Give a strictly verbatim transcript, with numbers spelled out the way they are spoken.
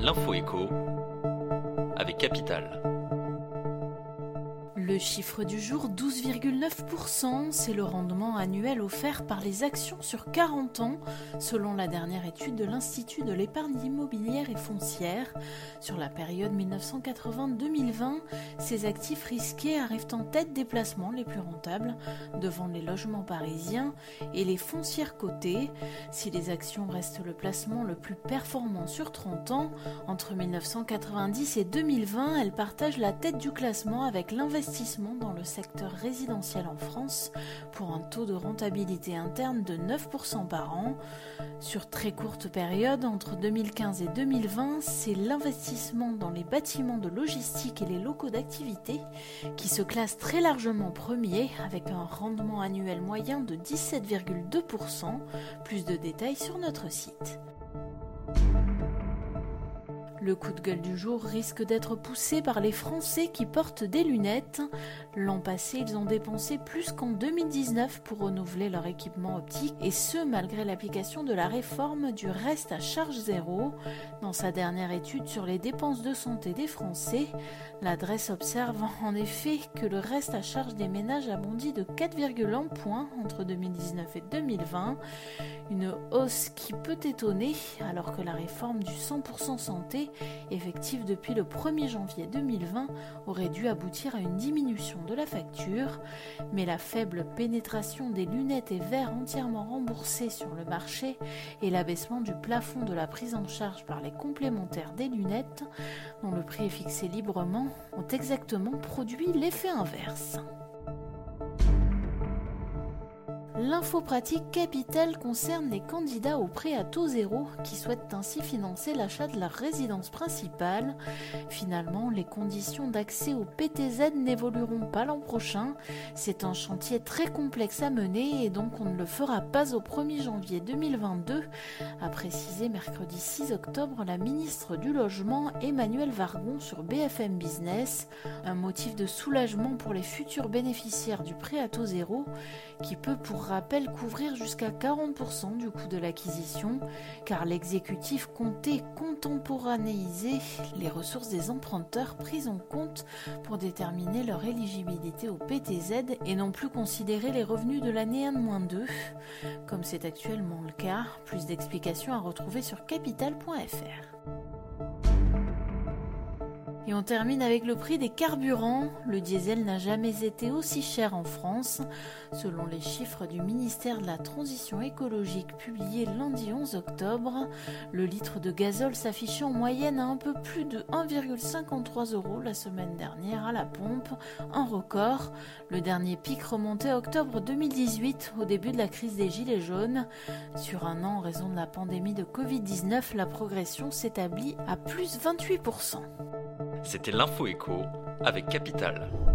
L'info écho avec Capital. Le chiffre du jour, douze virgule neuf pour cent, c'est le rendement annuel offert par les actions sur quarante ans, selon la dernière étude de l'Institut de l'épargne immobilière et foncière. Sur la période mille neuf cent quatre-vingts à deux mille vingt, ces actifs risqués arrivent en tête des placements les plus rentables, devant les logements parisiens et les foncières cotées. Si les actions restent le placement le plus performant sur trente ans, entre mille neuf cent quatre-vingt-dix et deux mille vingt, elles partagent la tête du classement avec l'investissement dans le secteur résidentiel en France pour un taux de rentabilité interne de neuf pour cent par an. Sur très courte période, entre deux mille quinze et deux mille vingt, c'est l'investissement dans les bâtiments de logistique et les locaux d'activité qui se classe très largement premier avec un rendement annuel moyen de dix-sept virgule deux pour cent. Plus de détails sur notre site. Le coup de gueule du jour risque d'être poussé par les Français qui portent des lunettes. L'an passé, ils ont dépensé plus qu'en deux mille dix-neuf pour renouveler leur équipement optique, et ce malgré l'application de la réforme du reste à charge zéro. Dans sa dernière étude sur les dépenses de santé des Français, l'adresse observe en effet que le reste à charge des ménages a bondi de quatre virgule un points entre deux mille dix-neuf et deux mille vingt. Une hausse qui peut étonner alors que la réforme du cent pour cent santé, effective depuis le premier janvier deux mille vingt, aurait dû aboutir à une diminution de la facture. Mais la faible pénétration des lunettes et verres entièrement remboursés sur le marché et l'abaissement du plafond de la prise en charge par les complémentaires des lunettes, dont le prix est fixé librement, ont exactement produit l'effet inverse. L'info pratique Capital concerne les candidats au prêt à taux zéro qui souhaitent ainsi financer l'achat de leur résidence principale. Finalement, les conditions d'accès au P T Z n'évolueront pas l'an prochain. C'est un chantier très complexe à mener et donc on ne le fera pas au premier janvier deux mille vingt-deux, a précisé mercredi six octobre la ministre du Logement Emmanuelle Wargon sur B F M Business. Un motif de soulagement pour les futurs bénéficiaires du prêt à taux zéro qui peut pour rappel couvrir jusqu'à quarante pour cent du coût de l'acquisition, car l'exécutif comptait contemporanéiser les ressources des emprunteurs prises en compte pour déterminer leur éligibilité au P T Z et non plus considérer les revenus de l'année un deux, comme c'est actuellement le cas. Plus d'explications à retrouver sur capital point f r. Et on termine avec le prix des carburants. Le diesel n'a jamais été aussi cher en France. Selon les chiffres du ministère de la Transition écologique publiés lundi onze octobre, le litre de gazole s'affichait en moyenne à un peu plus de un virgule cinquante-trois euros la semaine dernière à la pompe, un record. Le dernier pic remontait à octobre deux mille dix-huit, au début de la crise des Gilets jaunes. Sur un an, en raison de la pandémie de covid dix-neuf, la progression s'établit à plus vingt-huit pour cent. C'était l'info écho avec Capital.